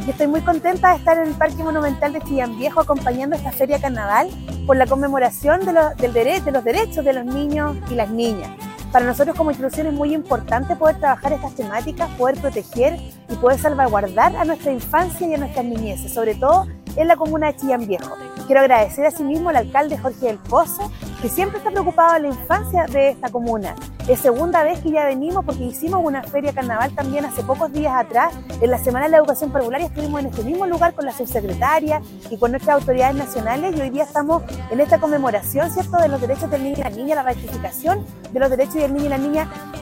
Yo estoy muy contenta de estar en el Parque Monumental de Chillán Viejo acompañando esta Feria Carnaval por la conmemoración de los derechos de los niños y las niñas. Para nosotros como institución es muy importante poder trabajar estas temáticas, poder proteger y poder salvaguardar a nuestra infancia y a nuestras niñeces, sobre todo en la comuna de Chillán Viejo. Quiero agradecer asimismo al alcalde Jorge del Pozo, que siempre está preocupado de la infancia de esta comuna. Es segunda vez que ya venimos porque hicimos una feria carnaval también hace pocos días atrás, en la Semana de la Educación Parvularia estuvimos en este mismo lugar con la subsecretaria y con nuestras autoridades nacionales y hoy día estamos en esta conmemoración, ¿cierto?, de los derechos del niño y la niña, la ratificación de los derechos del niño y la niña